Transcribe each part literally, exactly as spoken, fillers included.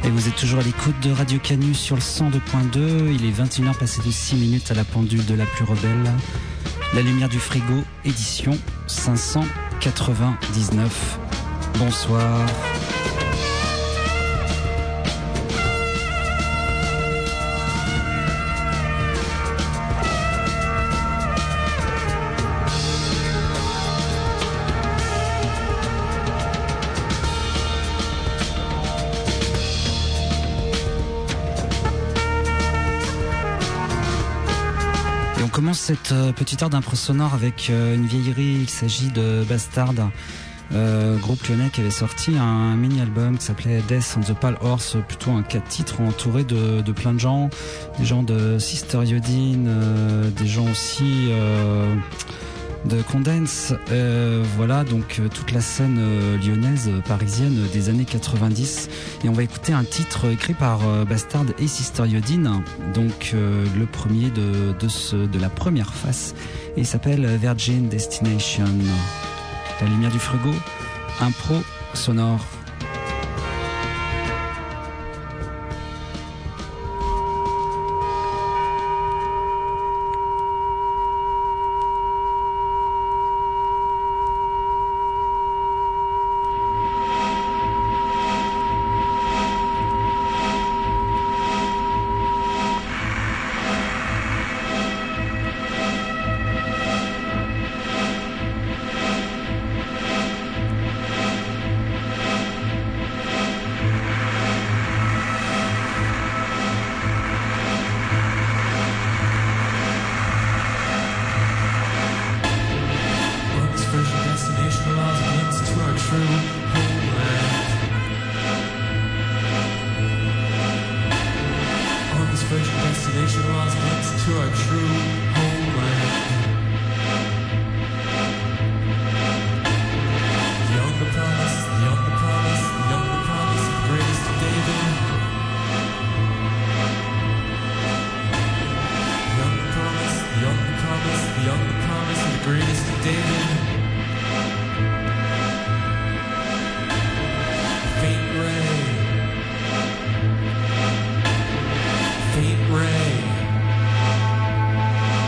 Et vous êtes toujours à l'écoute de Radio Canu sur le cent deux point deux. Il est vingt et une heures passées de six minutes à la pendule de la plus rebelle. La lumière du frigo, édition cinq cent quatre-vingt-dix-neuf. Bonsoir. On commence cette euh, petite heure d'impro sonore avec euh, une vieillerie. Il s'agit de Bastard, euh, groupe lyonnais qui avait sorti un mini-album qui s'appelait Death on the Pale Horse, plutôt un quatre titres entouré de, de plein de gens, des gens de Sister Iodine, euh, des gens aussi euh, de Condense, euh, voilà donc euh, toute la scène euh, lyonnaise, euh, parisienne euh, des années quatre-vingt-dix. Et on va écouter un titre écrit par euh, Bastard et Sister Iodine, donc euh, le premier de, de, ce, de la première face, et il s'appelle Virgin Destination. La lumière du frigo, impro sonore. Faint ray.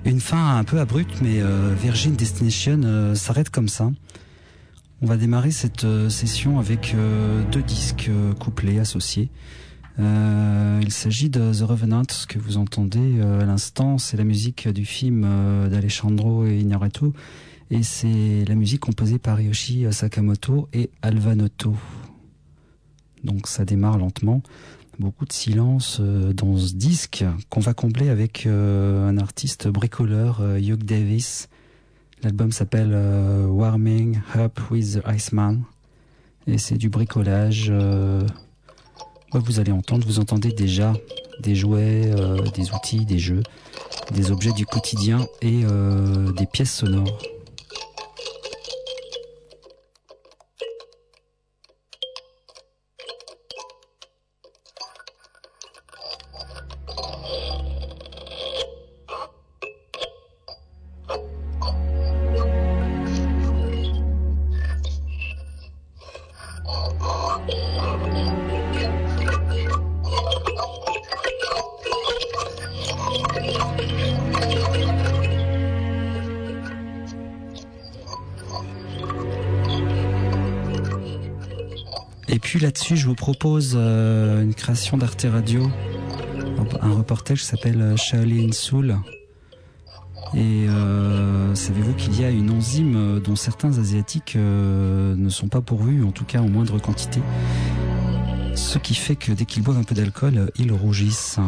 Une fin un peu abrupte, mais euh, Virgin Destination euh, s'arrête comme ça. On va démarrer cette euh, session avec euh, deux disques euh, couplés, associés. Euh, il s'agit de The Revenant, ce que vous entendez euh, à l'instant, c'est la musique du film euh, d'Alessandro Inarritu, et c'est la musique composée par Yoshi Sakamoto et Alva Noto. Donc ça démarre lentement. Beaucoup de silence euh, dans ce disque qu'on va combler avec euh, un artiste bricoleur, euh, Hugh Davis. L'album s'appelle euh, Warming Up with the Iceman et c'est du bricolage. Euh, ouais, vous allez entendre, vous entendez déjà des jouets, euh, des outils, des jeux, des objets du quotidien et euh, des pièces sonores. Et puis là-dessus, je vous propose euh, une création d'Arte Radio, un reportage qui s'appelle Shaolin Soul. Et euh, savez-vous qu'il y a une enzyme dont certains asiatiques euh, ne sont pas pourvus, en tout cas en moindre quantité. Ce qui fait que dès qu'ils boivent un peu d'alcool, ils rougissent.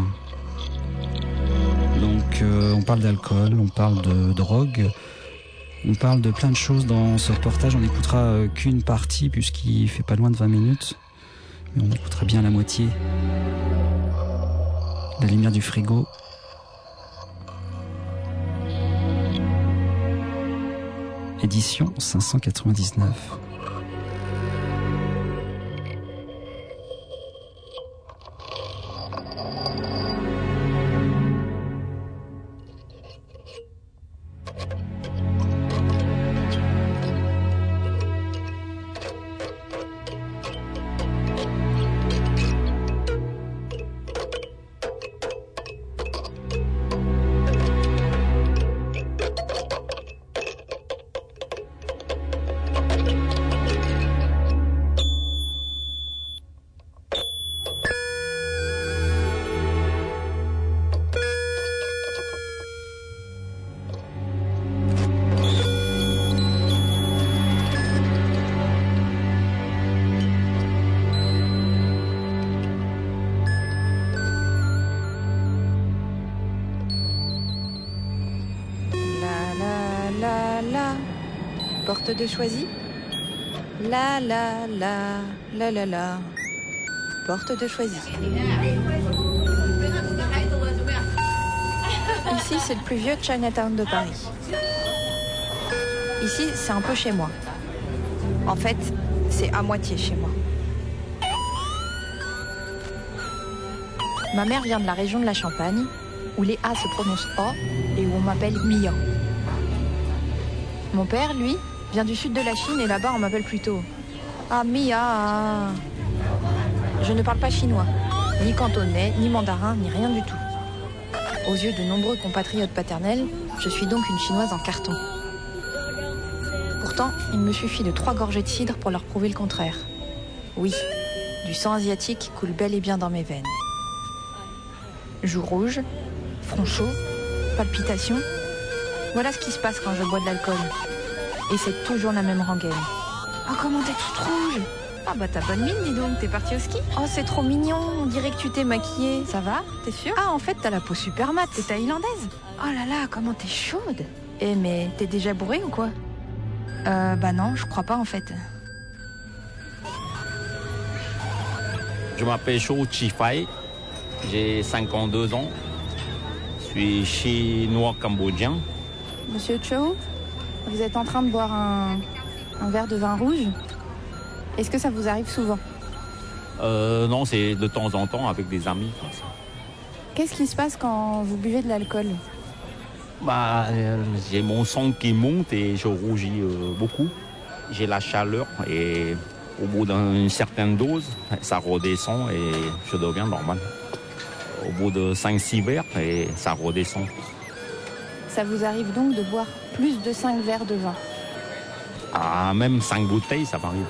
Donc euh, on parle d'alcool, on parle de drogue. On parle de plein de choses dans ce reportage. On n'écoutera qu'une partie puisqu'il fait pas loin de vingt minutes. Mais on écoutera bien la moitié. La lumière du frigo. Édition cinq cent quatre-vingt-dix-neuf. Porte de Choisy. La la la la la la. Porte de Choisy. Ici, c'est le plus vieux Chinatown de Paris. Ici, c'est un peu chez moi. En fait, c'est à moitié chez moi. Ma mère vient de la région de la Champagne, où les A se prononcent O et où on m'appelle Mia. Mon père, lui, vient du sud de la Chine et là-bas on m'appelle plutôt Ah Mia. Je ne parle pas chinois, ni cantonais, ni mandarin, ni rien du tout. Aux yeux de nombreux compatriotes paternels, je suis donc une chinoise en carton. Pourtant, il me suffit de trois gorgées de cidre pour leur prouver le contraire. Oui, du sang asiatique coule bel et bien dans mes veines. Joues rouges, front chaud, palpitations. Voilà ce qui se passe quand je bois de l'alcool. Et c'est toujours la même rengaine. Oh, comment t'es toute rouge! Ah bah t'as bonne mine, dis donc, t'es partie au ski? Oh, c'est trop mignon, on dirait que tu t'es maquillée. Ça va? T'es sûre? Ah, en fait, t'as la peau super mate, t'es thaïlandaise. Oh là là, comment t'es chaude! Eh, mais t'es déjà bourrée ou quoi? Euh, bah non, je crois pas en fait. Je m'appelle Chou Chi Fai, j'ai cinquante-deux ans, je suis chinois-cambodgien. Monsieur Chou, vous êtes en train de boire un, un verre de vin rouge. Est-ce que ça vous arrive souvent? euh, Non, c'est de temps en temps avec des amis. Qu'est-ce qui se passe quand vous buvez de l'alcool? Bah, euh, j'ai mon sang qui monte et je rougis euh, beaucoup. J'ai la chaleur et au bout d'une certaine dose, ça redescend et je deviens normal. Au bout de cinq six verres, et ça redescend. Ça vous arrive donc de boire plus de cinq verres de vin? Ah, même cinq bouteilles, ça m'arrive.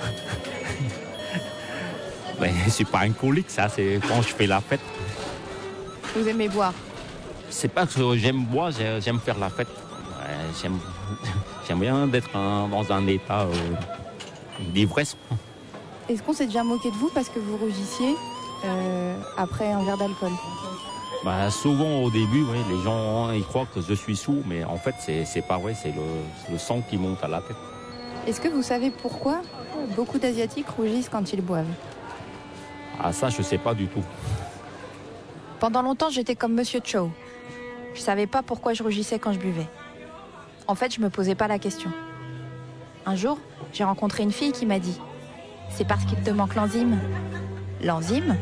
Mais c'est pas alcoolique, ça, c'est quand je fais la fête. Vous aimez boire? C'est pas que j'aime boire, j'aime faire la fête. Ouais, j'aime, j'aime bien d'être un, dans un état euh, d'ivresse. Est-ce qu'on s'est déjà moqué de vous parce que vous rougissiez euh, après un verre d'alcool? Bah, souvent au début, oui, les gens ils croient que je suis sourd, mais en fait c'est, c'est pas vrai, c'est le, le sang qui monte à la tête. Est-ce que vous savez pourquoi beaucoup d'Asiatiques rougissent quand ils boivent? Ah ça, je sais pas du tout. Pendant longtemps, j'étais comme Monsieur Chow. Je savais pas pourquoi je rougissais quand je buvais. En fait, je me posais pas la question. Un jour, j'ai rencontré une fille qui m'a dit « C'est parce qu'il te manque l'enzyme. » L'enzyme?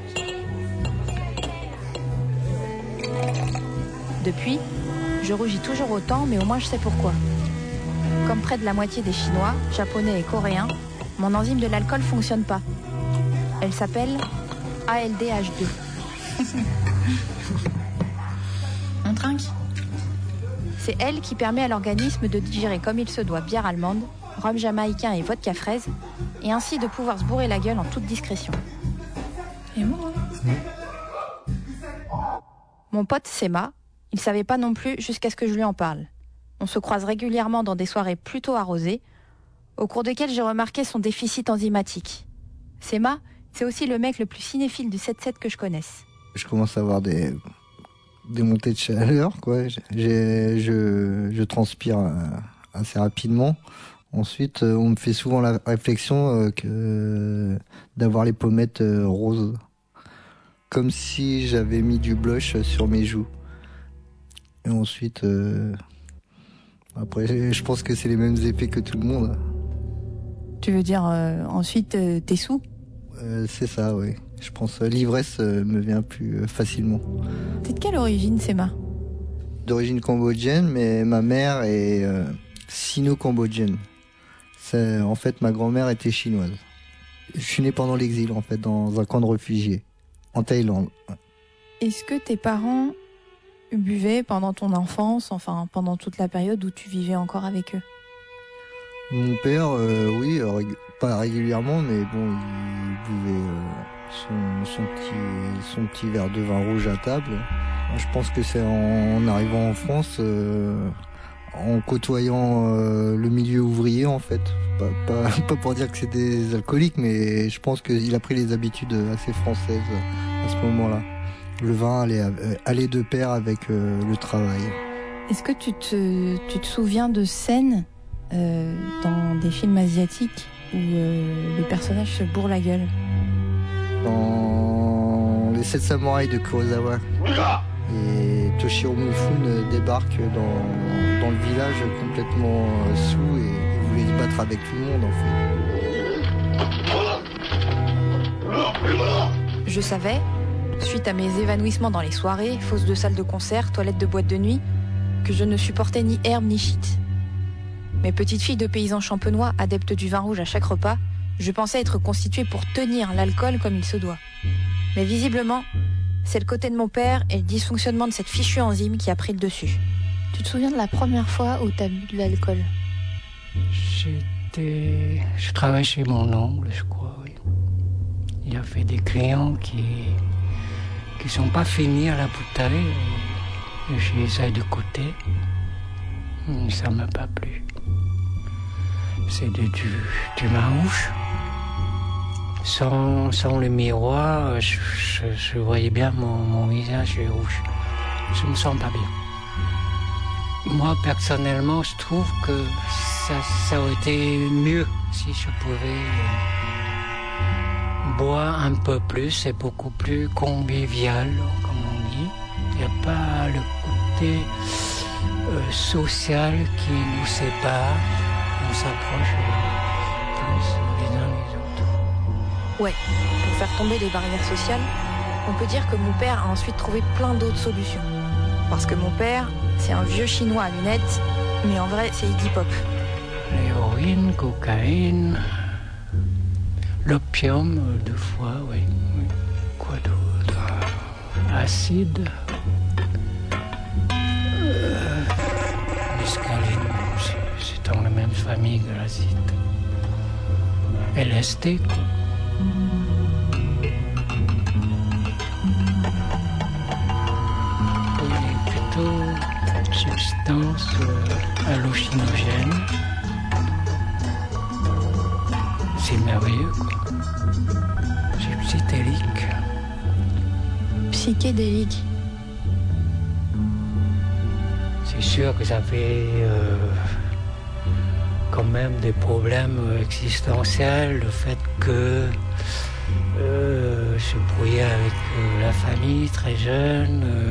Depuis, je rougis toujours autant, mais au moins je sais pourquoi. Comme près de la moitié des Chinois, Japonais et Coréens, mon enzyme de l'alcool fonctionne pas. Elle s'appelle A L D H deux. On trinque? C'est elle qui permet à l'organisme de digérer comme il se doit bière allemande, rhum jamaïcain et vodka fraise, et ainsi de pouvoir se bourrer la gueule en toute discrétion. Et moi mmh. Mon pote Sema, il savait pas non plus jusqu'à ce que je lui en parle. On se croise régulièrement dans des soirées plutôt arrosées, au cours desquelles j'ai remarqué son déficit enzymatique. Sema, c'est aussi le mec le plus cinéphile du sept sept que je connaisse. Je commence à avoir des, des montées de chaleur, quoi. J'ai, je, je transpire assez rapidement. Ensuite, on me fait souvent la réflexion que d'avoir les pommettes roses. Comme si j'avais mis du blush sur mes joues. Et ensuite, euh, après, je pense que c'est les mêmes effets que tout le monde. Tu veux dire, euh, ensuite, euh, t'es sous? euh, C'est ça, oui. Je pense que l'ivresse euh, me vient plus euh, facilement. T'es de quelle origine, Sema? D'origine cambodgienne, mais ma mère est euh, sino-cambodgienne. C'est, en fait, ma grand-mère était chinoise. Je suis né pendant l'exil, en fait, dans un camp de réfugiés, en Thaïlande. Est-ce que tes parents buvaient pendant ton enfance, enfin pendant toute la période où tu vivais encore avec eux? Mon père, euh, oui, rég- pas régulièrement, mais bon, il buvait euh, son, son, petit, son petit verre de vin rouge à table. Je pense que c'est en, en arrivant en France, euh, en côtoyant euh, le milieu ouvrier, en fait. Pas, pas, pas pour dire que c'est des alcooliques, mais je pense qu'il a pris les habitudes assez françaises à ce moment-là. Le vin allait, allait de pair avec euh, le travail. Est-ce que tu te, tu te souviens de scènes euh, dans des films asiatiques où euh, les personnages se bourrent la gueule? Dans Les Sept Samouraïs de Kurosawa. Et Toshiro Mifune débarque dans, dans le village complètement euh, sous et il voulait se battre avec tout le monde, en fait. Je savais, suite à mes évanouissements dans les soirées, fausses de salles de concert, toilettes de boîte de nuit, que je ne supportais ni herbe ni shit. Mes petites filles de paysans champenois, adeptes du vin rouge à chaque repas, je pensais être constituée pour tenir l'alcool comme il se doit. Mais visiblement, c'est le côté de mon père et le dysfonctionnement de cette fichue enzyme qui a pris le dessus. Tu te souviens de la première fois où t'as bu de l'alcool? J'étais... Je travaille chez mon oncle, je crois, oui. Il y avait des clients qui qui sont pas finis à la bouteille. Et j'essaie de goûter. Ça m'a pas plu. C'est de, du, du vin rouge. Sans, sans le miroir, je, je, je voyais bien mon, mon visage rouge. Je me sens pas bien. Moi, personnellement, je trouve que ça, ça aurait été mieux si je pouvais boire un peu plus. C'est beaucoup plus convivial, comme on dit. Il n'y a pas le côté euh, social qui nous sépare. On s'approche plus les uns les autres. Ouais, pour faire tomber les barrières sociales, on peut dire que mon père a ensuite trouvé plein d'autres solutions. Parce que mon père, c'est un vieux chinois à lunettes, mais en vrai, c'est Iggy Pop. L'héroïne, cocaïne, l'opium, deux fois, oui. oui. Quoi d'autre? Acide. Euh... famille Glassite. L S D, quoi. Il est plutôt substance euh, hallucinogène. C'est merveilleux, quoi. C'est psychédélique. Psychédélique. C'est sûr que ça fait euh, quand même des problèmes existentiels, le fait que euh, se brouiller avec euh, la famille très jeune, euh,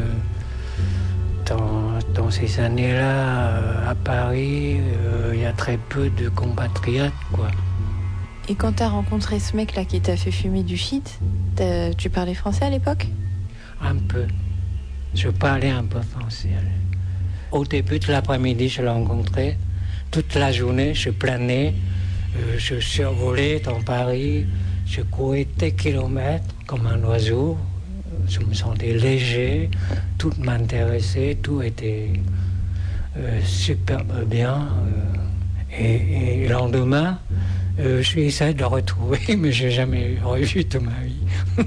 dans, dans ces années-là, euh, à Paris, euh, il y a très peu de compatriotes, quoi. Et quand t'as rencontré ce mec-là qui t'a fait fumer du shit, tu parlais français à l'époque? Un peu. Je parlais un peu français. Au début de l'après-midi, je l'ai rencontré. Toute la journée, je planais, euh, je survolais dans Paris, je courais des kilomètres comme un oiseau. Je me sentais léger, tout m'intéressait, tout était euh, super bien. Euh, et, et le lendemain, euh, j'ai essayé de le retrouver, mais je n'ai jamais revu de ma vie.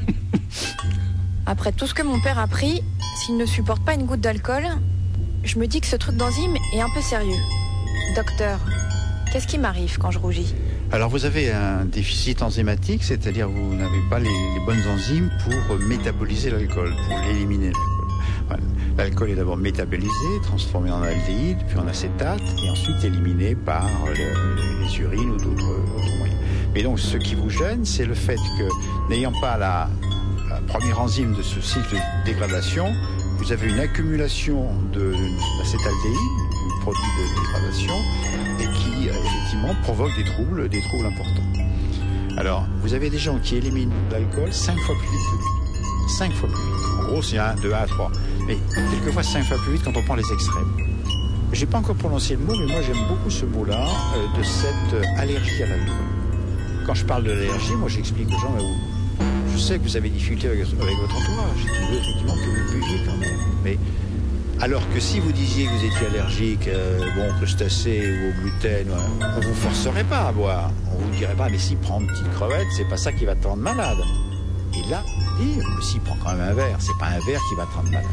Après tout ce que mon père a pris, s'il ne supporte pas une goutte d'alcool, je me dis que ce truc d'enzyme est un peu sérieux. Docteur, qu'est-ce qui m'arrive quand je rougis? Alors vous avez un déficit enzymatique, c'est-à-dire vous n'avez pas les, les bonnes enzymes pour métaboliser l'alcool, pour l'éliminer l'alcool. Voilà. L'alcool est d'abord métabolisé, transformé en aldéhyde, puis en acétate, et ensuite éliminé par le, les urines ou d'autres moyens. Mais donc ce qui vous gêne, c'est le fait que, n'ayant pas la, la première enzyme de ce cycle de dégradation, vous avez une accumulation d'acétaldéhyde, du produit de dégradation, et qui euh, effectivement provoque des troubles, des troubles importants. Alors, vous avez des gens qui éliminent l'alcool cinq fois plus vite que lui. cinq fois plus vite. En gros, c'est un, de un à trois. Mais quelquefois cinq fois plus vite quand on prend les extrêmes. J'ai pas encore prononcé le mot, mais moi j'aime beaucoup ce mot-là, euh, de cette euh, allergie à l'alcool. Quand je parle de l'allergie, moi j'explique aux gens, mais vous, je sais que vous avez difficulté avec, avec votre entourage, qui veut effectivement que vous buviez quand même. Mais alors que si vous disiez que vous étiez allergique euh, bon, aux crustacés ou au gluten, ouais, on vous forcerait pas à boire. On vous dirait pas, mais si prends une petite crevette, c'est pas ça qui va te rendre malade. Et là, dire, si prends quand même un verre, c'est pas un verre qui va te rendre malade.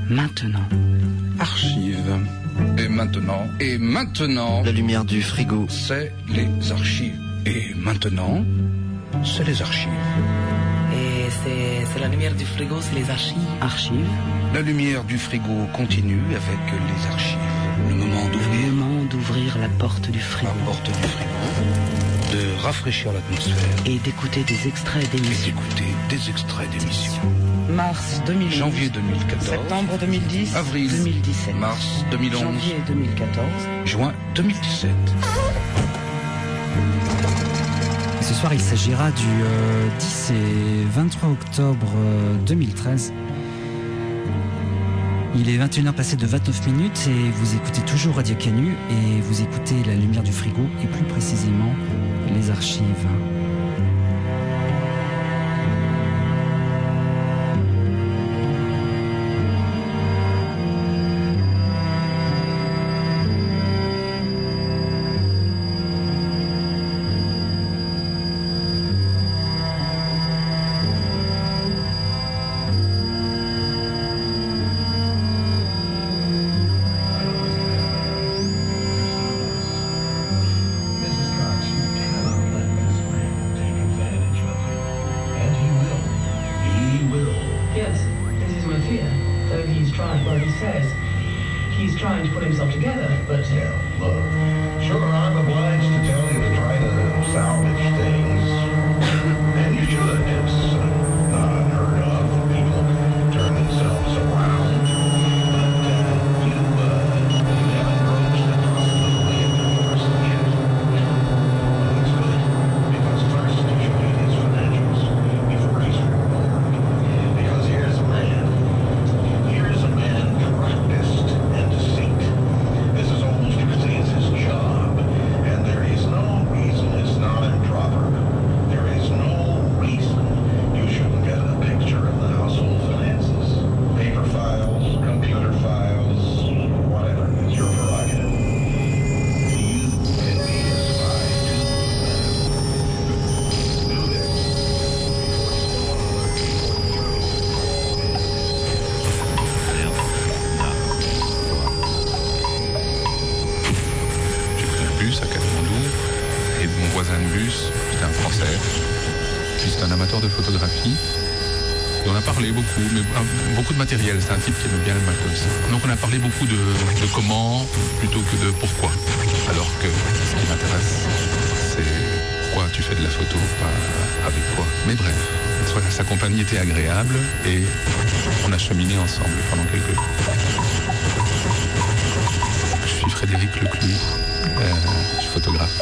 maintenant. Archives. Et maintenant, et maintenant... La lumière du frigo. C'est les archives. Et maintenant, c'est les archives. Et c'est, c'est la lumière du frigo, c'est les archives. Archives. La lumière du frigo continue avec les archives. Le moment d'ouvrir... Le moment d'ouvrir la porte du frigo. La porte du frigo. De rafraîchir l'atmosphère. Et d'écouter des extraits d'émissions. Et d'écouter des extraits d'émissions. Mars deux mille onze. Janvier deux mille quatorze. Septembre deux mille dix. Avril deux mille dix-sept. Mars deux mille onze. Janvier deux mille quatorze. Juin deux mille dix-sept. Ce soir, il s'agira du euh, dix et vingt-trois octobre euh, deux mille treize. Il est vingt et une heures passées de vingt-neuf minutes et vous écoutez toujours Radio Canu et vous écoutez La Lumière du Frigo et plus précisément les archives. C'est un type qui aime bien le matos. Donc on a parlé beaucoup de, de comment plutôt que de pourquoi. Alors que ce qui m'intéresse, c'est pourquoi tu fais de la photo, pas avec quoi. Mais bref, voilà, sa compagnie était agréable et on a cheminé ensemble pendant quelques jours. Je suis Frédéric Leclou, euh, je suis photographe.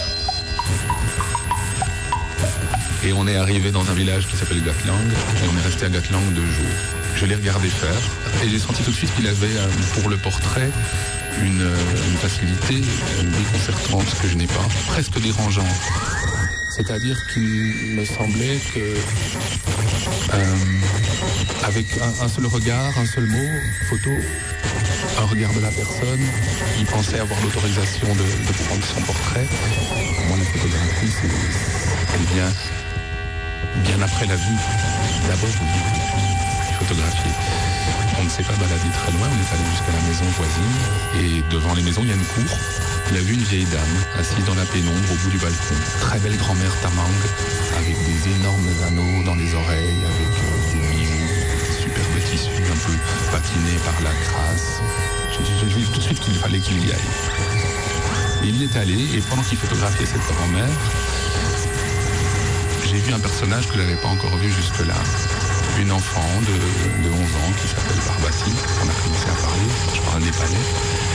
Et on est arrivé dans un village qui s'appelle Gatlang et on est resté à Gatlang deux jours. Je l'ai regardé faire et j'ai senti tout de suite qu'il avait euh, pour le portrait une, euh, une facilité une déconcertante que je n'ai pas, presque dérangeante. C'est-à-dire qu'il me semblait que euh, avec un, un seul regard, un seul mot, photo, un regard de la personne, il pensait avoir l'autorisation de, de prendre son portrait. Pour moi, la photographie, c'est, elle vient bien après la vue. D'abord, photographier. On ne s'est pas baladé très loin, on est allé jusqu'à la maison voisine et devant les maisons il y a une cour. Il a vu une vieille dame assise dans la pénombre au bout du balcon. Très belle grand-mère tamang avec des énormes anneaux dans les oreilles, avec euh, des bijoux, des superbes tissus un peu patinés par la crasse. J'ai vu tout de suite qu'il fallait qu'il y aille. Et il y est allé et pendant qu'il photographiait cette grand-mère, j'ai vu un personnage que je n'avais pas encore vu jusque-là. Une enfant de, de onze ans qui s'appelle Barbati. On a commencé à parler, je parle népalais.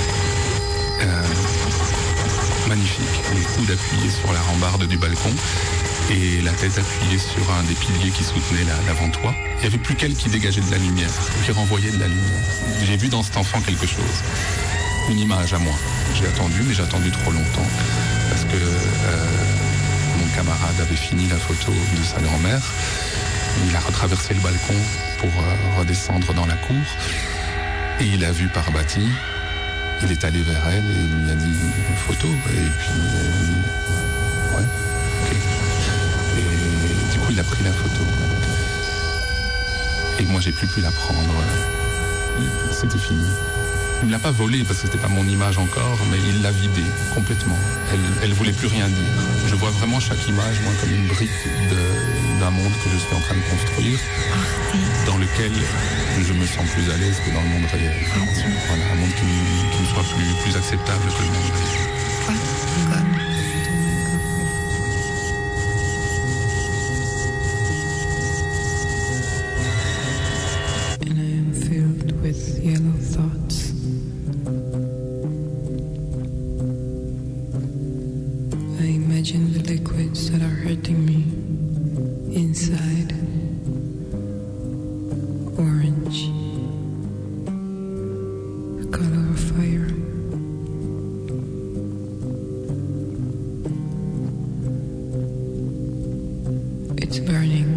Euh, magnifique, les coudes appuyés sur la rambarde du balcon et la tête appuyée sur un des piliers qui soutenait la, l'avant-toit. Il n'y avait plus qu'elle qui dégageait de la lumière, qui renvoyait de la lumière. J'ai vu dans cet enfant quelque chose, une image à moi. J'ai attendu, mais j'ai attendu trop longtemps parce que euh, mon camarade avait fini la photo de sa grand-mère. Il a retraversé le balcon pour euh, redescendre dans la cour et il a vu Parbati. Il est allé vers elle et il lui a dit photo et puis elle dit ouais, ok. Et du coup il a pris la photo et moi j'ai plus pu la prendre. c'était fini. Il ne l'a pas volée parce que c'était pas mon image encore, mais il l'a vidée complètement. Elle, elle voulait plus rien dire. Je vois vraiment chaque image, moi, comme une brique de, d'un monde que je suis en train de construire, dans lequel je me sens plus à l'aise que dans le monde réel. Voilà, un monde qui, qui me soit plus, plus acceptable que le monde réel. And I am filled with yellow thoughts. I imagine the liquids that are hurting me inside. Orange, the color of fire. It's burning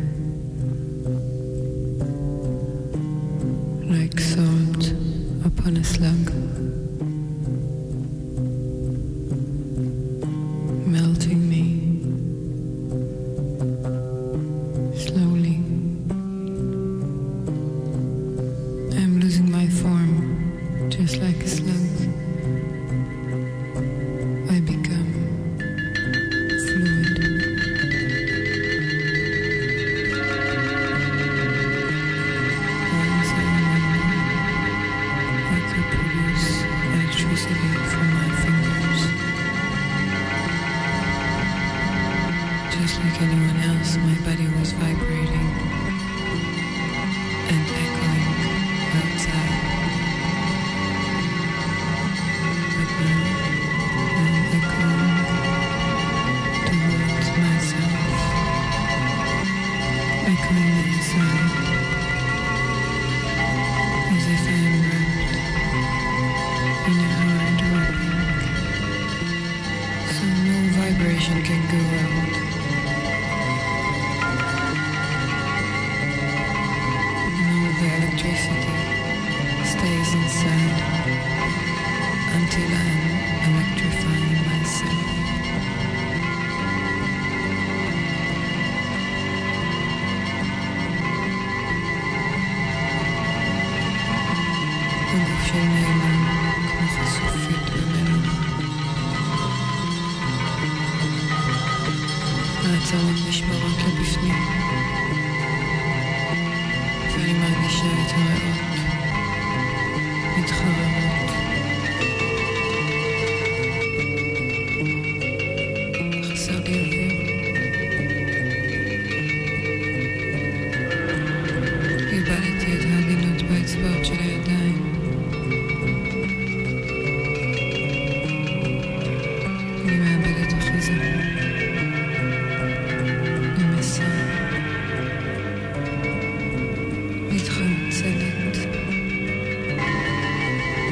like salt upon a slug, melting me slowly. I'm losing my form, just like a slug. I become fluid. Once I remember, I could produce electricity from my fingers. Just like anyone else, my body was vibrating and echoing outside. But now I'm echoing towards myself, echoing inside, as if I am wrapped in a hard wrapping, so no vibration can go out. The electricity stays inside until I'm electrifying myself. הגוף של נעלם כמו חשופית במלח. העצמות נשברות לבפנים. ואני מרגישה את הריאות מתחררות. חסר לי אוויר. איבדתי את ההגינות באצבעות של הידיים. אני מאבדת אחיזה. נמסה. מתחמצלת.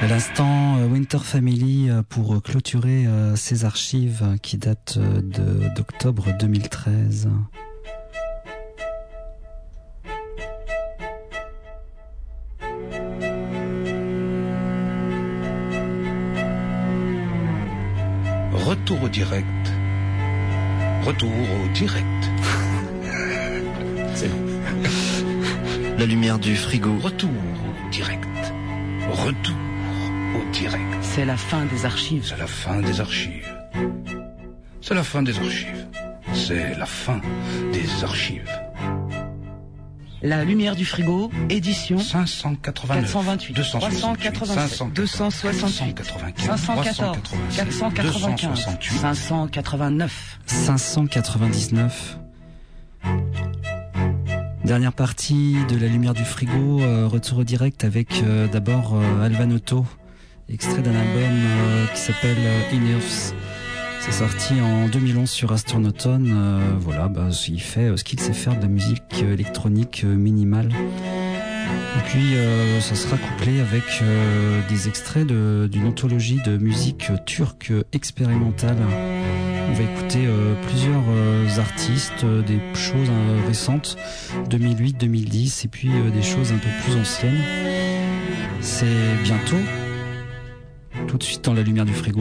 À l'instant, Winter Family pour clôturer ces archives qui datent de, d'octobre deux mille treize. Retour au direct. Retour au direct. C'est la lumière du frigo. Retour au direct. Retour au direct. C'est la fin des archives. C'est la fin des archives. C'est la fin des archives. C'est la fin des archives. La lumière du frigo, édition cinq cent quatre-vingt-neuf, quatre cent vingt-huit, deux cent trois cent quatre-vingt-sept, deux cent soixante-huit, cinq cent quatorze, quatre cent quatre-vingt-quinze, cinq cent quatre-vingt-neuf, cinq cent quatre-vingt-dix-neuf. Dernière partie de la lumière du frigo, euh, retour au direct avec euh, d'abord euh, Alvanotto, extrait d'un album euh, qui s'appelle euh, In Earth. C'est sorti en deux mille onze sur Astronoton. Euh, voilà, bah, il fait euh, ce qu'il sait faire, de la musique euh, électronique euh, minimale. Et puis euh, ça sera couplé avec euh, des extraits de, d'une anthologie de musique turque expérimentale. On va écouter euh, plusieurs euh, artistes, euh, des choses euh, récentes, deux mille huit, deux mille dix, et puis euh, des choses un peu plus anciennes. C'est bientôt, tout de suite dans la lumière du frigo.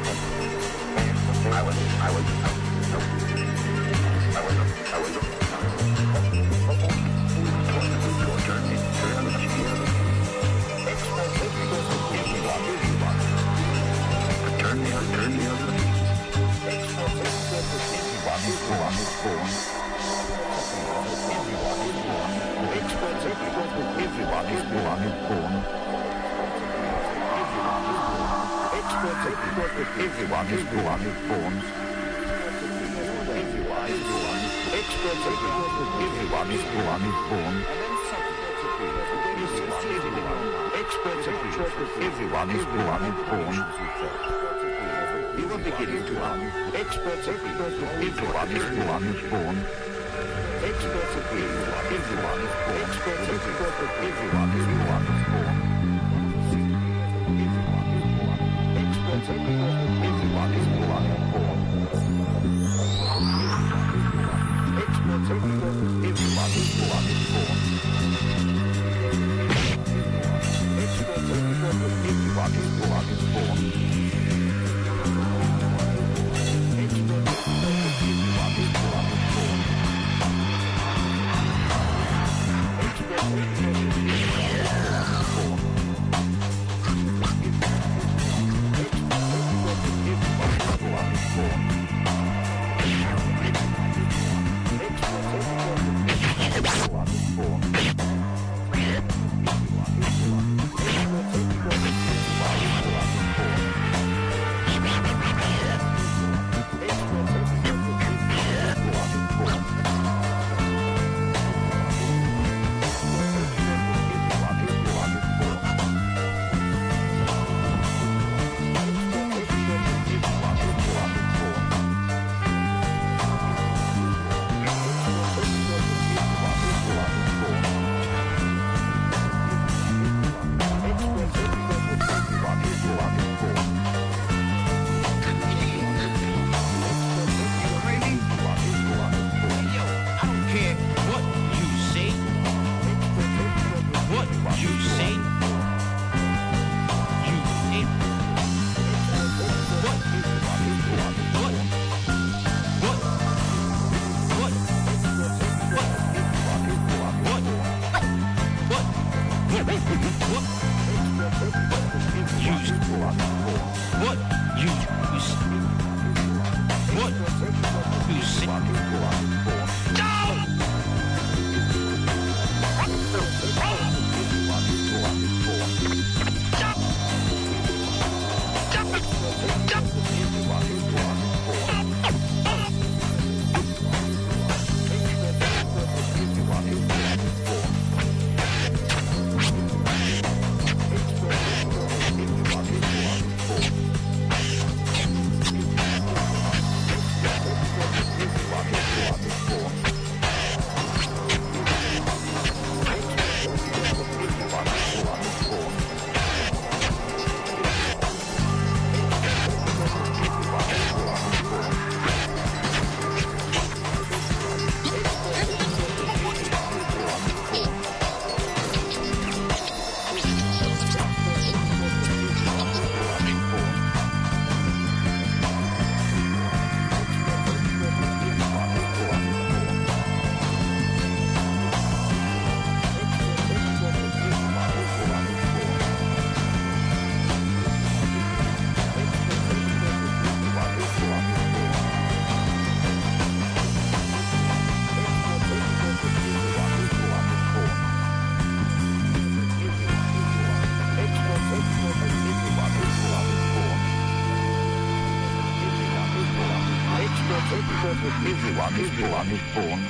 Everyone is born is born.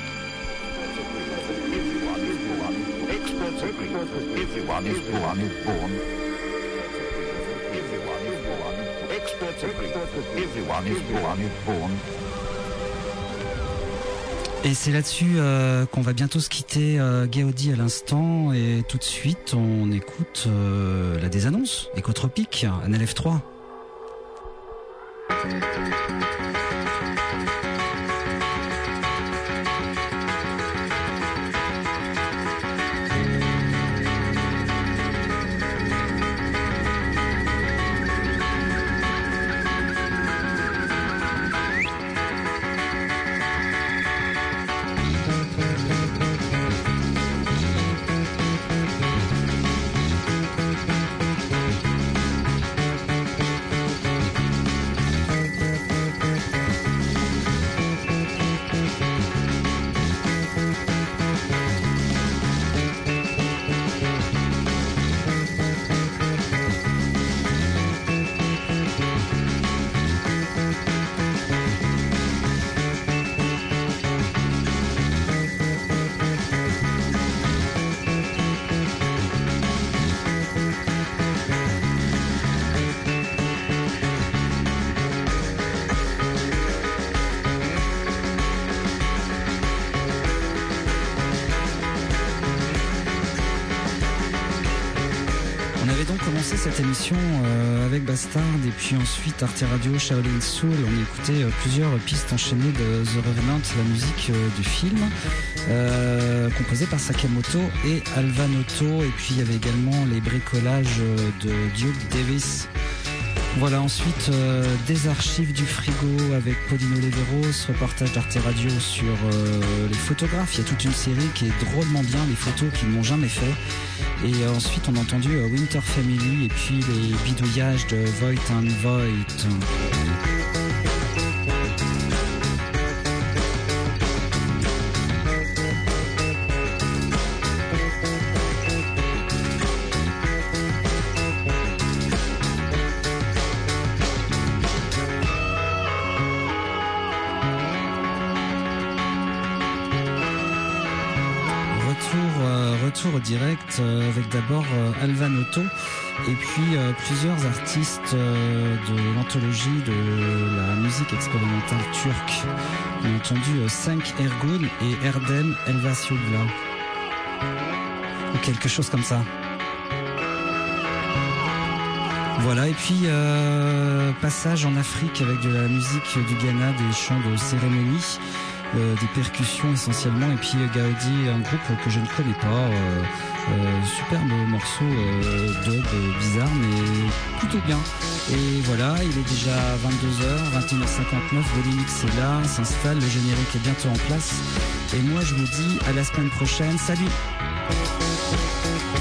Experts agree. Everyone is born is born. Everyone is born. Experts agree. Everyone is born is born. Et c'est là-dessus euh, qu'on va bientôt se quitter. euh, Gaudi à l'instant, et tout de suite on écoute euh, la désannonce Écotropique, un L F trois. commencé cette émission euh, avec Bastard et puis ensuite Arte Radio, Shaolin Soul. On écoutait euh, plusieurs pistes enchaînées de The Revenant, la musique euh, du film, euh, composée par Sakamoto et Alva Noto. Et puis il y avait également les bricolages de Duke Davis. Voilà, ensuite euh, des archives du frigo avec Paulino Leveros, reportage d'Arte Radio sur euh, les photographes. Il y a toute une série qui est drôlement bien, les photos qu'ils n'ont jamais fait. Et euh, ensuite on a entendu euh, Winter Family et puis les bidouillages de Voight and Voight. Retour direct euh, avec d'abord euh, Alva Noto et puis euh, plusieurs artistes euh, de l'anthologie de la musique expérimentale turque. On a entendu euh, Cenk Ergun et Erdem Elvasioglu ou quelque chose comme ça. Voilà, et puis euh, passage en Afrique avec de la musique du Ghana, des chants de cérémonie. Euh, des percussions essentiellement et puis euh, Gaudi, un groupe que je ne connais pas, euh, euh, superbe morceau euh, dub euh, bizarre mais plutôt bien. Et voilà, il est déjà vingt-deux heures, vingt et une heures cinquante-neuf, Volimix est là, s'installe, le générique est bientôt en place et moi je vous dis à la semaine prochaine, salut.